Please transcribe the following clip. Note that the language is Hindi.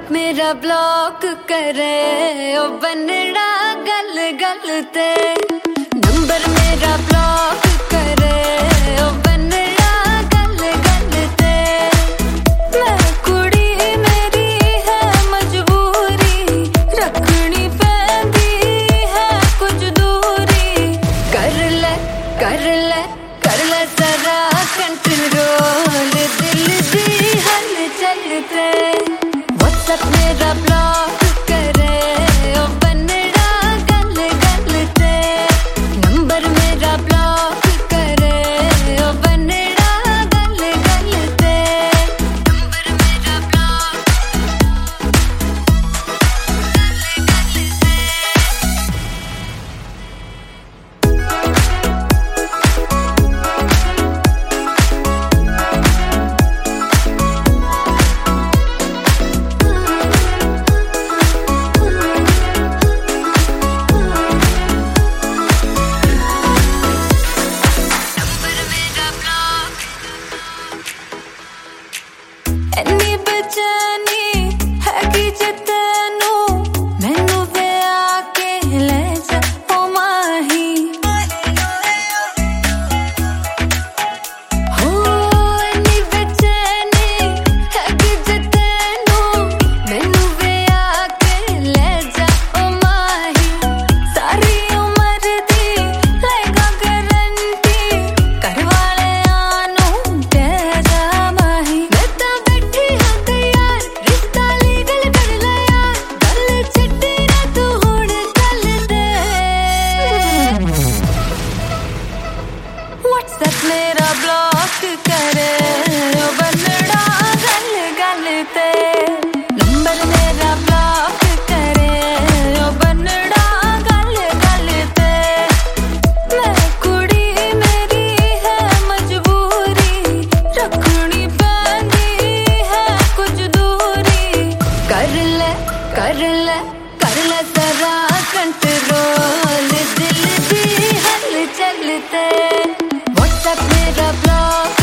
मेरा ब्लॉक करे ओ बनड़ा गल गल ते नंबर मेरा ब्लॉक करे ओ बनड़ा गल गल ते मैं कुड़ी मेरी है मजबूरी रखनी पैंदी है कुछ दूरी कर ले कर ले कर ले जरा कंट्रोल दिल दी हल चलते WhatsApp मेरा ब्लॉक करे ओ बनड़ा गल गल ते नंबर मेरा ब्लॉक करे ओ बनड़ा गल गल ते नंबर मेरा ब्लॉक एनी बेचैनी है कि जतनू मैनू वे आके ले जा ओ माही हो एनी बेचैनी है कि जतनू मैनू वे आके ले जा ओ माही सारी उम्र दी लेगा गारंटी घर वाले आनू तेरा माही मैं तो बैठी हां तैयार रिश्ता लीगल कर ले यार गल छड्डी ना तू हुण चल दे WhatsApp मेरा ब्लॉक करे ओ बनड़ा गल गल ते नंबर मेरा ब्लॉक करे ओ बनड़ा गल गल ते मैं कुड़ी मेरी है मजबूरी रखनी पैंदी है कुछ दूरी कर ले कर ले कर ले जरा कंट्रोल दिल दी हल चलते WhatsApp मेरा ब्लॉक